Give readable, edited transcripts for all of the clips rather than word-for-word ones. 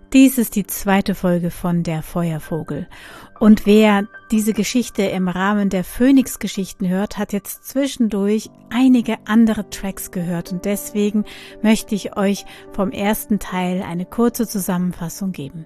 Dies ist die zweite Folge von Der Feuervogel. Und wer diese Geschichte im Rahmen der Phönix-Geschichten hört, hat jetzt zwischendurch einige andere Tracks gehört. Und deswegen möchte ich euch vom ersten Teil eine kurze Zusammenfassung geben.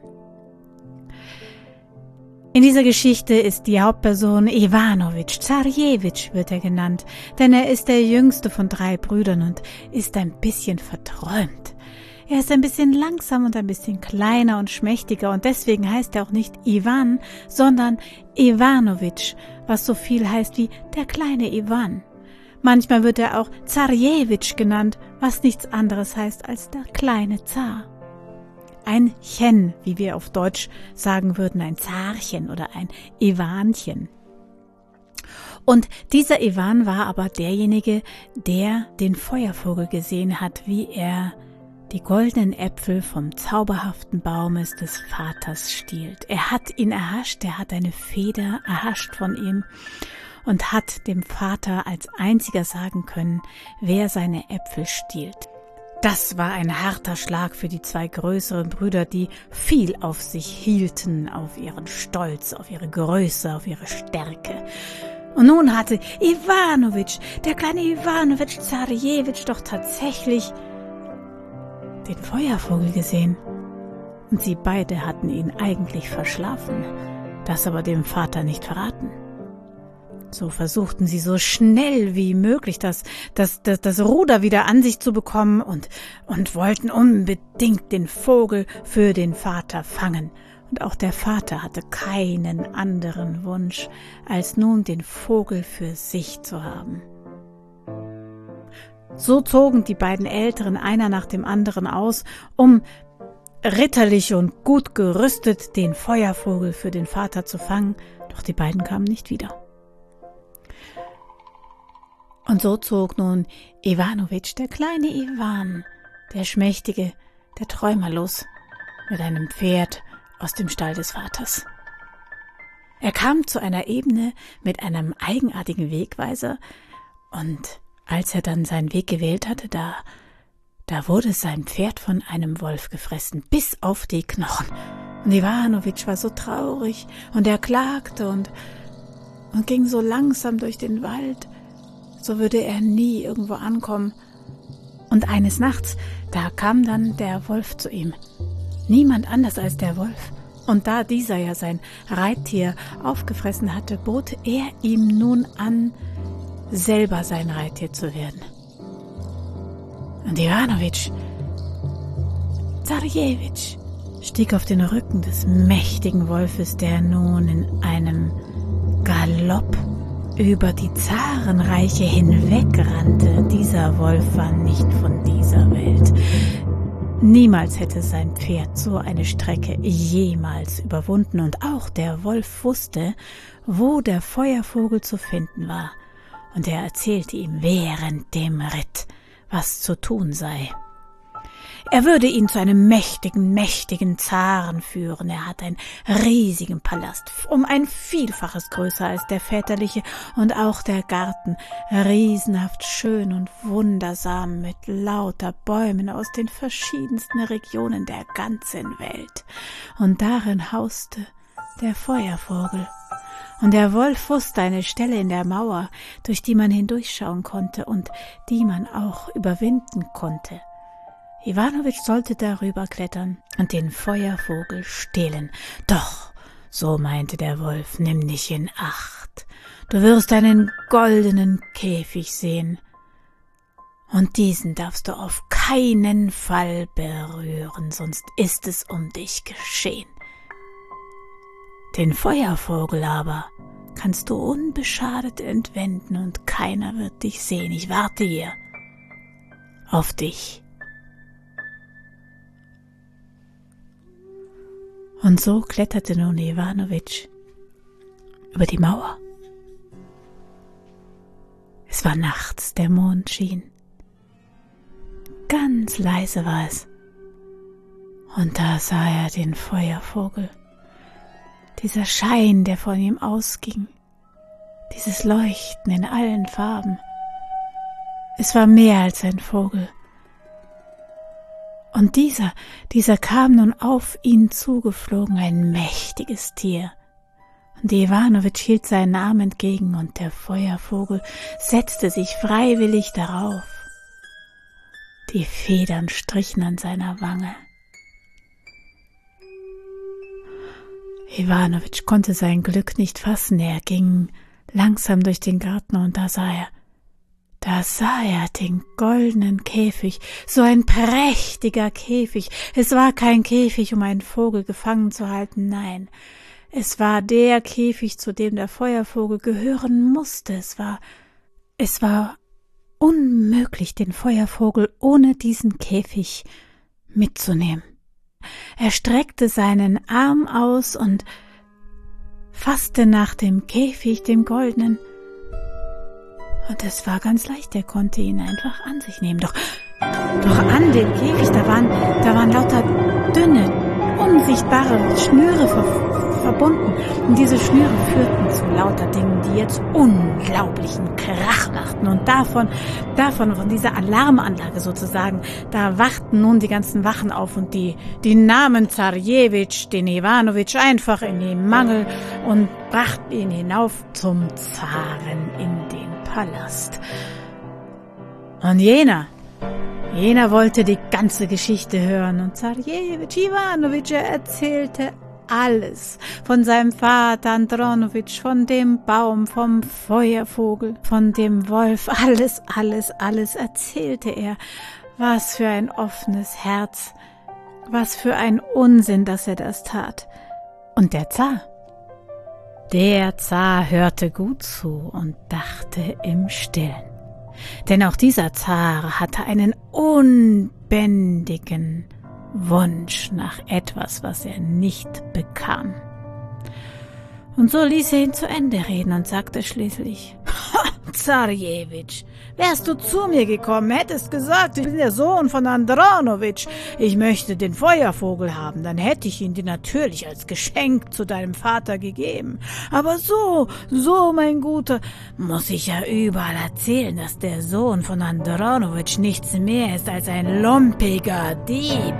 In dieser Geschichte ist die Hauptperson Ivanović, Zarević wird er genannt, denn er ist der jüngste von 3 Brüdern und ist ein bisschen verträumt. Er ist ein bisschen langsam und ein bisschen kleiner und schmächtiger und deswegen heißt er auch nicht Ivan, sondern Ivanović, was so viel heißt wie der kleine Ivan. Manchmal wird er auch Zarević genannt, was nichts anderes heißt als der kleine Zar. Ein Chen, wie wir auf Deutsch sagen würden, ein Zarchen oder ein Ivanchen. Und dieser Ivan war aber derjenige, der den Feuervogel gesehen hat, wie er die goldenen Äpfel vom zauberhaften Baumes des Vaters stiehlt. Er hat ihn erhascht, er hat eine Feder erhascht von ihm und hat dem Vater als einziger sagen können, wer seine Äpfel stiehlt. Das war ein harter Schlag für die 2 größeren Brüder, die viel auf sich hielten, auf ihren Stolz, auf ihre Größe, auf ihre Stärke. Und nun hatte Ivanović, der kleine Ivanović Zarević, doch tatsächlich den Feuervogel gesehen. Und sie beide hatten ihn eigentlich verschlafen, das aber dem Vater nicht verraten. So versuchten sie so schnell wie möglich das Ruder wieder an sich zu bekommen und wollten unbedingt den Vogel für den Vater fangen. Und auch der Vater hatte keinen anderen Wunsch, als nun den Vogel für sich zu haben. So zogen die beiden Älteren einer nach dem anderen aus, um ritterlich und gut gerüstet den Feuervogel für den Vater zu fangen, doch die beiden kamen nicht wieder. Und so zog nun Ivanović, der kleine Ivan, der Schmächtige, der Träumer los, mit einem Pferd aus dem Stall des Vaters. Er kam zu einer Ebene mit einem eigenartigen Wegweiser und als er dann seinen Weg gewählt hatte, da wurde sein Pferd von einem Wolf gefressen, bis auf die Knochen. Und Ivanović war so traurig und er klagte und ging so langsam durch den Wald, so würde er nie irgendwo ankommen. Und eines Nachts, da kam dann der Wolf zu ihm. Niemand anders als der Wolf. Und da dieser ja sein Reittier aufgefressen hatte, bot er ihm nun an, selber sein Reittier zu werden. Und Ivanović Zarević stieg auf den Rücken des mächtigen Wolfes, der nun in einem Galopp über die Zarenreiche hinwegrannte. Dieser Wolf war nicht von dieser Welt. Niemals hätte sein Pferd so eine Strecke jemals überwunden und auch der Wolf wusste, wo der Feuervogel zu finden war. Und er erzählte ihm während dem Ritt, was zu tun sei. Er würde ihn zu einem mächtigen Zaren führen. Er hat einen riesigen Palast, um ein Vielfaches größer als der väterliche, und auch der Garten, riesenhaft schön und wundersam mit lauter Bäumen aus den verschiedensten Regionen der ganzen Welt. Und darin hauste der Feuervogel. Und der Wolf wusste eine Stelle in der Mauer, durch die man hindurchschauen konnte und die man auch überwinden konnte. Ivanović sollte darüber klettern und den Feuervogel stehlen. Doch, so meinte der Wolf, nimm dich in Acht. Du wirst einen goldenen Käfig sehen. Und diesen darfst du auf keinen Fall berühren, sonst ist es um dich geschehen. Den Feuervogel aber kannst du unbeschadet entwenden und keiner wird dich sehen. Ich warte hier auf dich. Und so kletterte nun Ivanović über die Mauer. Es war nachts, der Mond schien. Ganz leise war es. Und da sah er den Feuervogel. Dieser Schein, der von ihm ausging. Dieses Leuchten in allen Farben. Es war mehr als ein Vogel. Und dieser kam nun auf ihn zugeflogen, ein mächtiges Tier. Und Iwanowitsch hielt seinen Arm entgegen und der Feuervogel setzte sich freiwillig darauf. Die Federn strichen an seiner Wange. Iwanowitsch konnte sein Glück nicht fassen. Er ging langsam durch den Garten und da sah er den goldenen Käfig, so ein prächtiger Käfig. Es war kein Käfig, um einen Vogel gefangen zu halten, nein, es war der Käfig, zu dem der Feuervogel gehören musste. Es war unmöglich, den Feuervogel ohne diesen Käfig mitzunehmen. Er streckte seinen Arm aus und fasste nach dem Käfig, dem goldenen. Und es war ganz leicht, er konnte ihn einfach an sich nehmen. Doch an dem Käfig, da waren lauter dünne, unsichtbare Schnüre verbunden. Und diese Schnüre führten zu lauter Dingen, die jetzt unglaublichen Krach machten. Und von dieser Alarmanlage sozusagen, da wachten nun die ganzen Wachen auf und die nahmen Zarjewitsch, den Iwanowitsch, einfach in den Mangel und brachten ihn hinauf zum Zaren in den Palast. Und jener wollte die ganze Geschichte hören und Zarjewitsch Iwanowitsch erzählte alles von seinem Vater Andronowitsch, von dem Baum, vom Feuervogel, von dem Wolf, alles erzählte er. Was für ein offenes Herz, was für ein Unsinn, dass er das tat. Und der Zar hörte gut zu und dachte im Stillen. Denn auch dieser Zar hatte einen unbändigen Wunsch nach etwas, was er nicht bekam. Und so ließ er ihn zu Ende reden und sagte schließlich: Zarjewitsch, wärst du zu mir gekommen, hättest gesagt, ich bin der Sohn von Andronowitsch, ich möchte den Feuervogel haben, dann hätte ich ihn dir natürlich als Geschenk zu deinem Vater gegeben. Aber so, mein Guter, muss ich ja überall erzählen, dass der Sohn von Andronowitsch nichts mehr ist als ein lumpiger Dieb.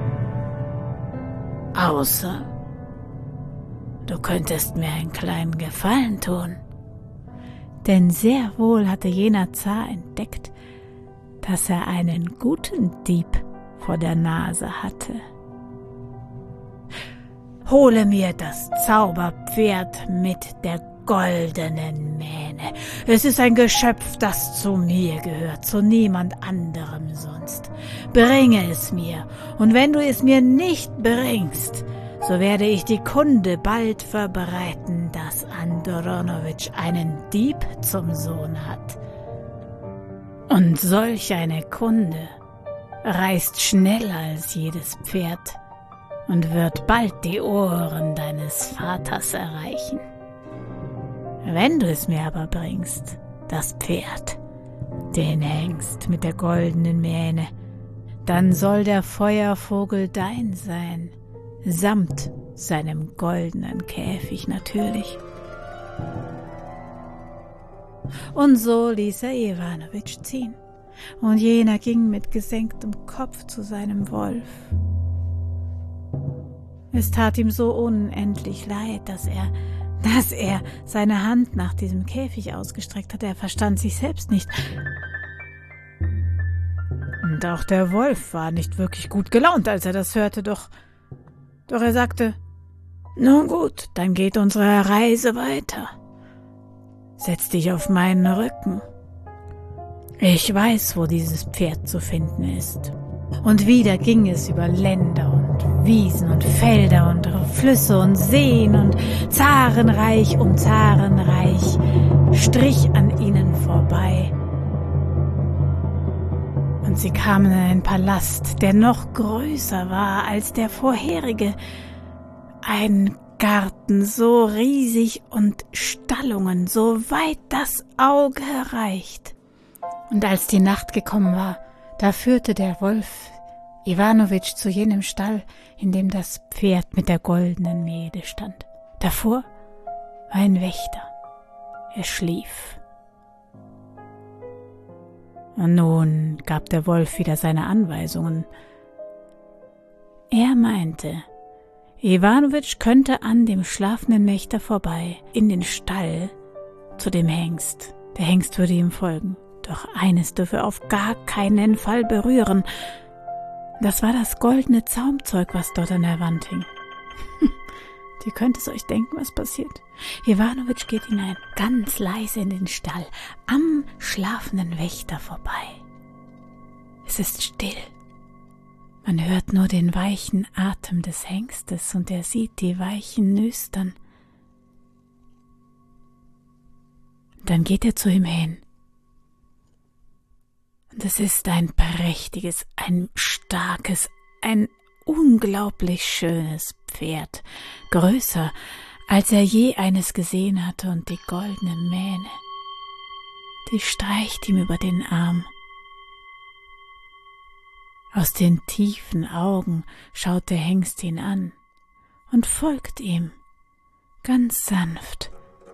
Außer du könntest mir einen kleinen Gefallen tun. Denn sehr wohl hatte jener Zar entdeckt, dass er einen guten Dieb vor der Nase hatte. Hole mir das Zauberpferd mit der goldenen Mähne. Es ist ein Geschöpf, das zu mir gehört, zu niemand anderem sonst. Bringe es mir, und wenn du es mir nicht bringst, so werde ich die Kunde bald verbreiten, dass Andronowitsch einen Dieb zum Sohn hat. Und solch eine Kunde reist schneller als jedes Pferd und wird bald die Ohren deines Vaters erreichen. Wenn du es mir aber bringst, das Pferd, den Hengst mit der goldenen Mähne, dann soll der Feuervogel dein sein, samt seinem goldenen Käfig natürlich. Und so ließ er Iwanowitsch ziehen, und jener ging mit gesenktem Kopf zu seinem Wolf. Es tat ihm so unendlich leid, dass er seine Hand nach diesem Käfig ausgestreckt hatte. Er verstand sich selbst nicht. Und auch der Wolf war nicht wirklich gut gelaunt, als er das hörte, doch er sagte: Nun gut, dann geht unsere Reise weiter. Setz dich auf meinen Rücken. Ich weiß, wo dieses Pferd zu finden ist. Und wieder ging es über Länder und Wiesen und Felder und Flüsse und Seen und Zarenreich um Zarenreich strich an ihnen vorbei. Und sie kamen in einen Palast, der noch größer war als der vorherige. Ein Garten so riesig und Stallungen, so weit das Auge reicht. Und als die Nacht gekommen war, da führte der Wolf Iwanowitsch zu jenem Stall, in dem das Pferd mit der goldenen Mähne stand. Davor war ein Wächter. Er schlief. Und nun gab der Wolf wieder seine Anweisungen. Er meinte, Iwanowitsch könnte an dem schlafenden Wächter vorbei, in den Stall, zu dem Hengst. Der Hengst würde ihm folgen. Doch eines dürfe er auf gar keinen Fall berühren. Das war das goldene Zaumzeug, was dort an der Wand hing. Ihr könnt es euch denken, was passiert. Iwanowitsch geht hinein, ganz leise in den Stall, am schlafenden Wächter vorbei. Es ist still. Man hört nur den weichen Atem des Hengstes und er sieht die weichen Nüstern. Dann geht er zu ihm hin. Und es ist ein prächtiges, ein starkes, ein unglaublich schönes Pferd, größer, als er je eines gesehen hatte, und die goldene Mähne, die streicht ihm über den Arm. Aus den tiefen Augen schaut der Hengst ihn an und folgt ihm, ganz sanft,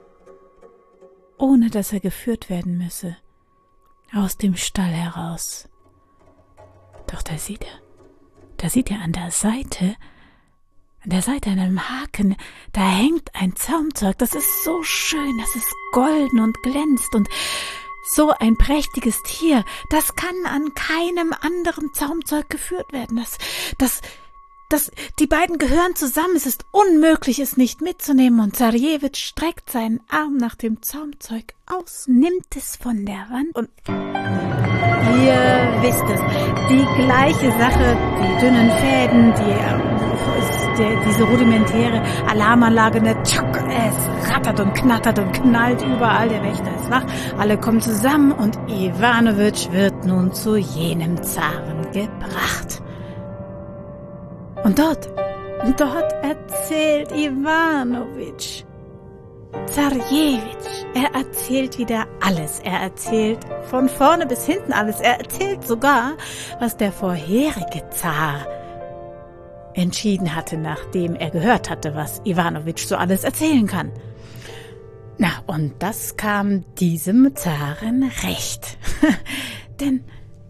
ohne dass er geführt werden müsse, aus dem Stall heraus. Doch da sieht er an der Seite an einem Haken, da hängt ein Zaumzeug, das ist so schön, das ist golden und glänzt, und so ein prächtiges Tier, das kann an keinem anderen Zaumzeug geführt werden. Die beiden gehören zusammen, es ist unmöglich, es nicht mitzunehmen, und Zarjewitsch streckt seinen Arm nach dem Zaumzeug aus, nimmt es von der Wand und ihr wisst es, die gleiche Sache, die dünnen Fäden, diese rudimentäre Alarmanlage, es rattert und knattert und knallt überall, der Wächter ist wach, alle kommen zusammen und Iwanowitsch wird nun zu jenem Zaren gebracht. Und dort erzählt Iwanowitsch, Zarjewitsch, er erzählt wieder alles. Er erzählt von vorne bis hinten alles. Er erzählt sogar, was der vorherige Zar entschieden hatte, nachdem er gehört hatte, was Iwanowitsch so alles erzählen kann. Na, und das kam diesem Zaren recht. denn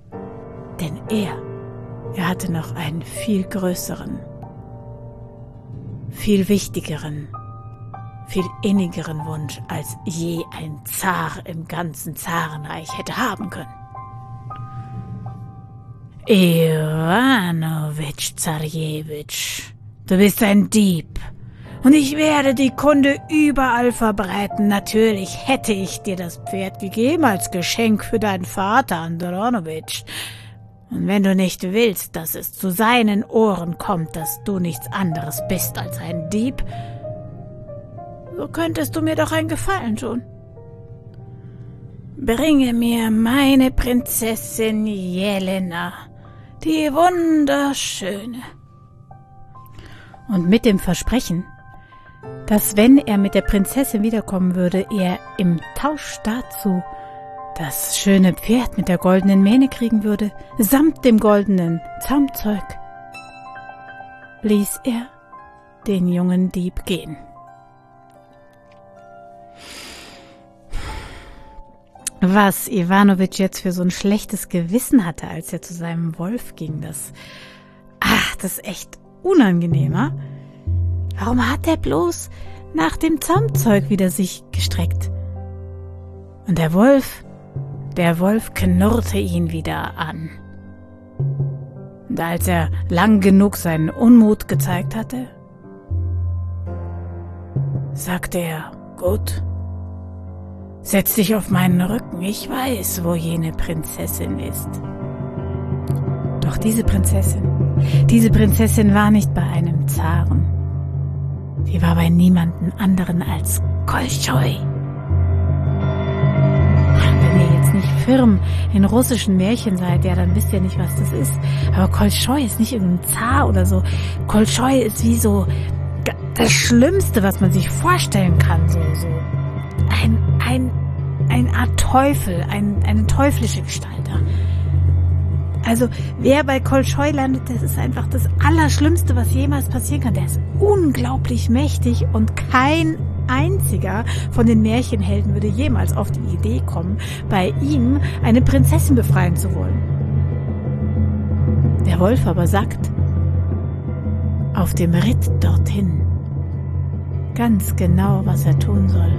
er hatte noch einen viel größeren, viel wichtigeren, viel innigeren Wunsch, als je ein Zar im ganzen Zarenreich hätte haben können. Iwanowitsch Zarjewitsch, du bist ein Dieb, und ich werde die Kunde überall verbreiten. Natürlich hätte ich dir das Pferd gegeben als Geschenk für deinen Vater, Andronowitsch. Und wenn du nicht willst, dass es zu seinen Ohren kommt, dass du nichts anderes bist als ein Dieb, so könntest du mir doch einen Gefallen tun. Bringe mir meine Prinzessin Jelena, die wunderschöne. Und mit dem Versprechen, dass wenn er mit der Prinzessin wiederkommen würde, er im Tausch dazu das schöne Pferd mit der goldenen Mähne kriegen würde, samt dem goldenen Zaumzeug, ließ er den jungen Dieb gehen. Was Iwanowitsch jetzt für so ein schlechtes Gewissen hatte, als er zu seinem Wolf ging, das ist echt unangenehmer. Warum hat er bloß nach dem Zaumzeug wieder sich gestreckt? Und der Wolf knurrte ihn wieder an. Und als er lang genug seinen Unmut gezeigt hatte, sagte er, gut, setz dich auf meinen Rücken, ich weiß, wo jene Prinzessin ist. Doch diese Prinzessin war nicht bei einem Zaren. Sie war bei niemanden anderen als Kolchoi. Wenn ihr jetzt nicht firm in russischen Märchen seid, ja, dann wisst ihr nicht, was das ist. Aber Kolchoi ist nicht irgendein Zar oder so. Kolchoi ist wie so das Schlimmste, was man sich vorstellen kann. So eine Art Teufel, eine teuflische Gestalt. Also wer bei Kolchoi landet, das ist einfach das Allerschlimmste, was jemals passieren kann. Der ist unglaublich mächtig und kein einziger von den Märchenhelden würde jemals auf die Idee kommen, bei ihm eine Prinzessin befreien zu wollen. Der Wolf aber sagt, auf dem Ritt dorthin ganz genau, was er tun soll.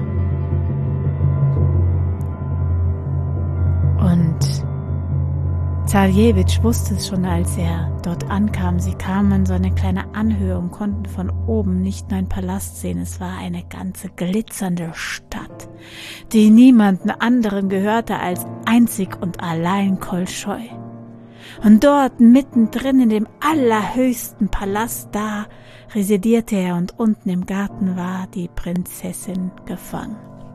Und Zaljewitsch wusste es schon, als er dort ankam. Sie kamen an so eine kleine Anhöhe und konnten von oben nicht nur einen Palast sehen. Es war eine ganze glitzernde Stadt, die niemanden anderen gehörte als einzig und allein Kolschoi. Und dort mittendrin in dem allerhöchsten Palast, da residierte er, und unten im Garten war die Prinzessin gefangen.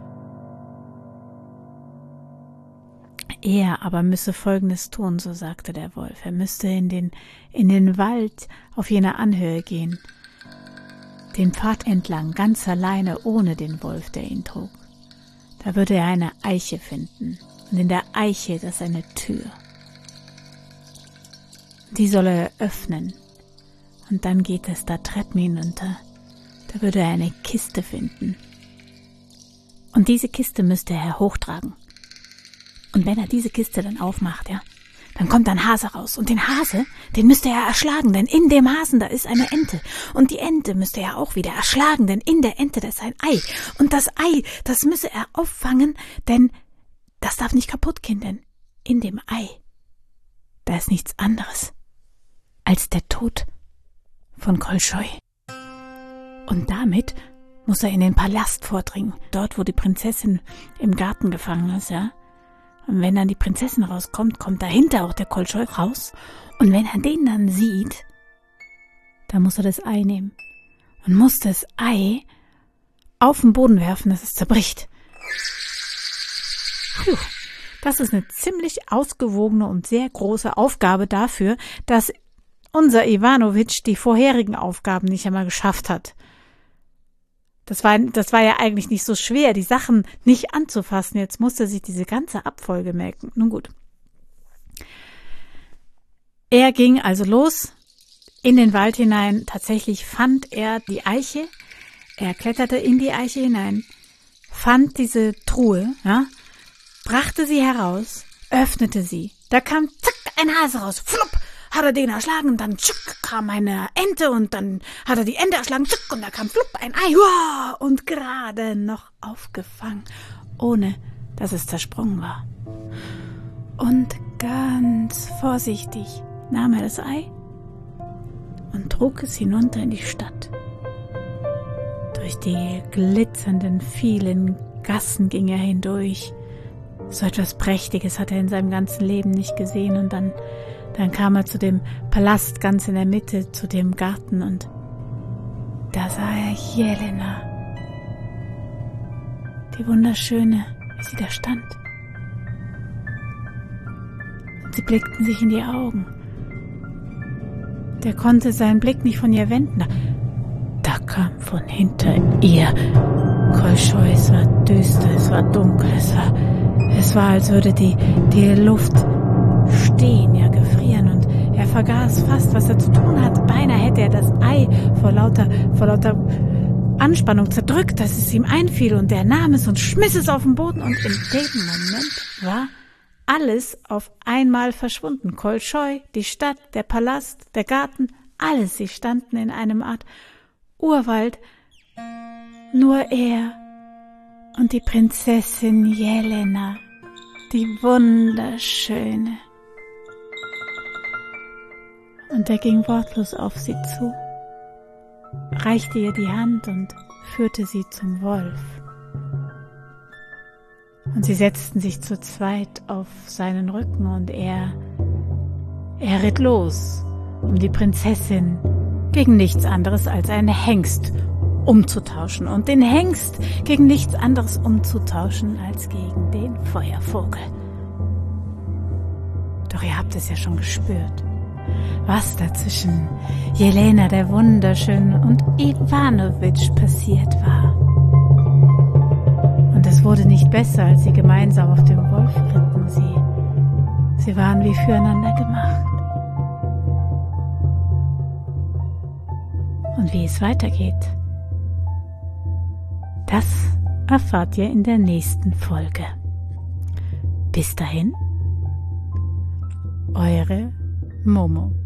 Er aber müsse Folgendes tun, so sagte der Wolf. Er müsste in den Wald auf jener Anhöhe gehen, den Pfad entlang, ganz alleine, ohne den Wolf, der ihn trug. Da würde er eine Eiche finden, und in der Eiche, das ist eine Tür. Die soll er öffnen, und dann geht es da Treppen hinunter. Da würde er eine Kiste finden, und diese Kiste müsste er hochtragen. Und wenn er diese Kiste dann aufmacht, ja, dann kommt ein Hase raus. Und den Hase, den müsste er erschlagen, denn in dem Hasen, da ist eine Ente. Und die Ente müsste er auch wieder erschlagen, denn in der Ente, da ist ein Ei. Und das Ei, das müsse er auffangen, denn das darf nicht kaputt gehen, denn in dem Ei, da ist nichts anderes als der Tod von Kolschoi. Und damit muss er in den Palast vordringen, dort, wo die Prinzessin im Garten gefangen ist, ja. Und wenn dann die Prinzessin rauskommt, kommt dahinter auch der Kolschoi raus. Und wenn er den dann sieht, dann muss er das Ei nehmen und muss das Ei auf den Boden werfen, dass es zerbricht. Puh, das ist eine ziemlich ausgewogene und sehr große Aufgabe dafür, dass unser Iwanowitsch die vorherigen Aufgaben nicht einmal geschafft hat. Das war ja eigentlich nicht so schwer, die Sachen nicht anzufassen. Jetzt musste er sich diese ganze Abfolge merken. Nun gut. Er ging also los in den Wald hinein. Tatsächlich fand er die Eiche. Er kletterte in die Eiche hinein, fand diese Truhe, ja, brachte sie heraus, öffnete sie. Da kam zack ein Hase raus. Flupp! Hat er den erschlagen, und dann tschuck, kam eine Ente, und dann hat er die Ente erschlagen, tschuck, und da kam flupp ein Ei, wow, und gerade noch aufgefangen, ohne dass es zersprungen war. Und ganz vorsichtig nahm er das Ei und trug es hinunter in die Stadt. Durch die glitzernden, vielen Gassen ging er hindurch. So etwas Prächtiges hat er in seinem ganzen Leben nicht gesehen, und dann kam er zu dem Palast ganz in der Mitte, zu dem Garten, und da sah er Jelena, die Wunderschöne, wie sie da stand. Und sie blickten sich in die Augen. Der konnte seinen Blick nicht von ihr wenden. Da kam von hinter ihr Kolschoi. Es war düster, es war dunkel, es war, als würde die Luft stehen, ja, gefrieren, und er vergaß fast, was er zu tun hat. Beinahe hätte er das Ei vor lauter Anspannung zerdrückt, dass es ihm einfiel, und er nahm es und schmiss es auf den Boden, und in dem Moment war alles auf einmal verschwunden. Kolschoi, die Stadt, der Palast, der Garten, alles, sie standen in einem Art Urwald. Nur er und die Prinzessin Jelena, die Wunderschöne. Und er ging wortlos auf sie zu, reichte ihr die Hand und führte sie zum Wolf. Und sie setzten sich zu zweit auf seinen Rücken, und er ritt los, um die Prinzessin gegen nichts anderes als einen Hengst umzutauschen, und den Hengst gegen nichts anderes umzutauschen als gegen den Feuervogel. Doch ihr habt es ja schon gespürt, was da zwischen Jelena der Wunderschönen und Iwanowitsch passiert war. Und es wurde nicht besser, als sie gemeinsam auf dem Wolf ritten. Sie waren wie füreinander gemacht. Und wie es weitergeht, das erfahrt ihr in der nächsten Folge. Bis dahin, eure Momo.